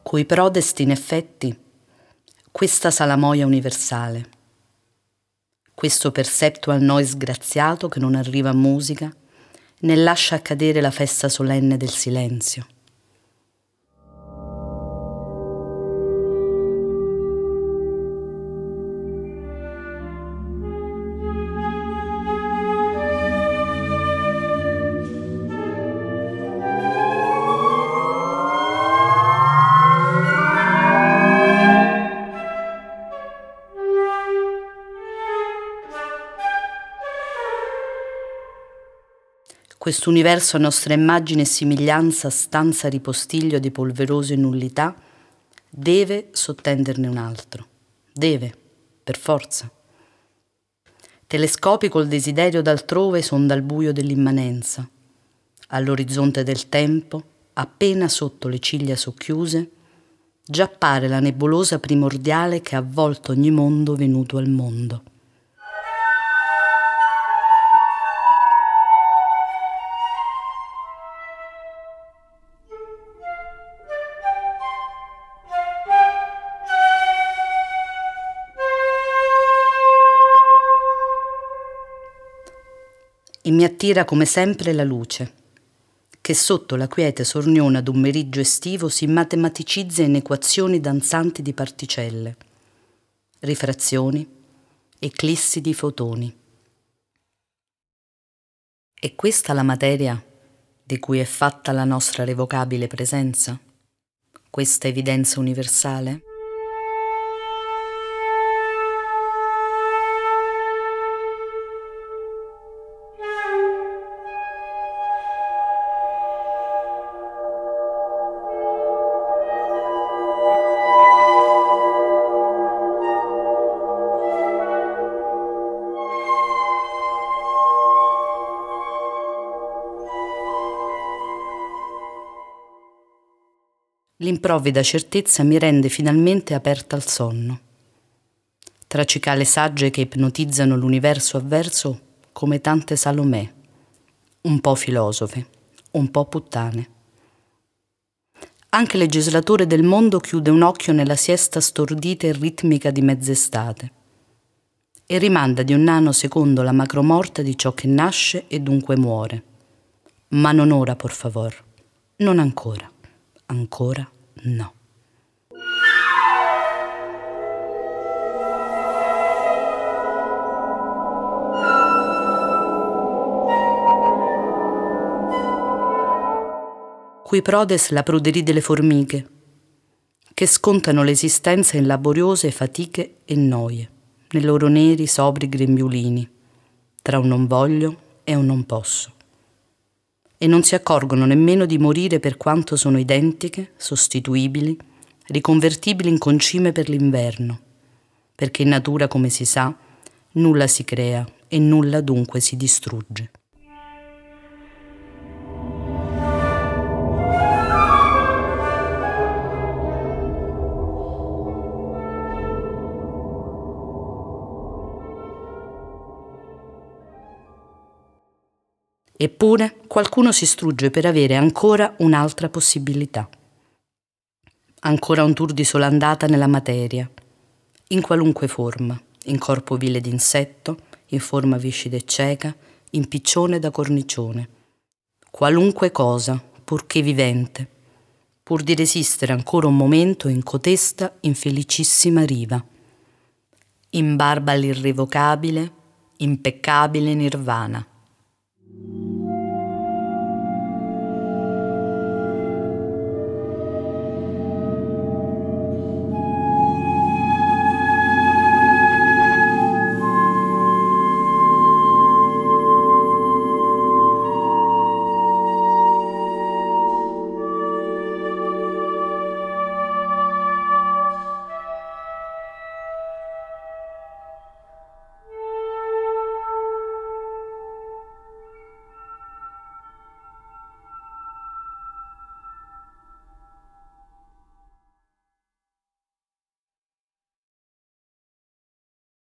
Coi prodesti, in effetti, questa salamoia universale, questo perceptual noise graziato che non arriva a musica, né lascia accadere la festa solenne del silenzio. Quest'universo a nostra immagine e somiglianza, stanza ripostiglio di polverose nullità, deve sottenderne un altro. Deve, per forza. Telescopi col desiderio d'altrove sonda il buio dell'immanenza. All'orizzonte del tempo, appena sotto le ciglia socchiuse, già appare la nebulosa primordiale che ha avvolto ogni mondo venuto al mondo. E mi attira come sempre la luce, che sotto la quiete sorniona d'un meriggio estivo si matematicizza in equazioni danzanti di particelle, rifrazioni, eclissi di fotoni. È questa la materia di cui è fatta la nostra revocabile presenza? Questa evidenza universale? L'improvvida certezza mi rende finalmente aperta al sonno. Tra cicale sagge che ipnotizzano l'universo avverso come tante Salomè, un po' filosofe, un po' puttane. Anche il legislatore del mondo chiude un occhio nella siesta stordita e ritmica di mezz'estate e rimanda di un nanosecondo la macromorte di ciò che nasce e dunque muore. Ma non ora, por favor, non ancora. Ancora no. Qui prodes la pruderie delle formiche, che scontano l'esistenza in laboriose fatiche e noie, nei loro neri sobri grembiulini, tra un non voglio e un non posso. E non si accorgono nemmeno di morire per quanto sono identiche, sostituibili, riconvertibili in concime per l'inverno, perché in natura, come si sa, nulla si crea e nulla dunque si distrugge. Eppure qualcuno si strugge per avere ancora un'altra possibilità. Ancora un tour di sola andata nella materia, in qualunque forma, in corpo vile d'insetto, in forma viscida e cieca, in piccione da cornicione. Qualunque cosa, purché vivente, pur di resistere ancora un momento in cotesta infelicissima riva. In barba all'irrevocabile, impeccabile nirvana.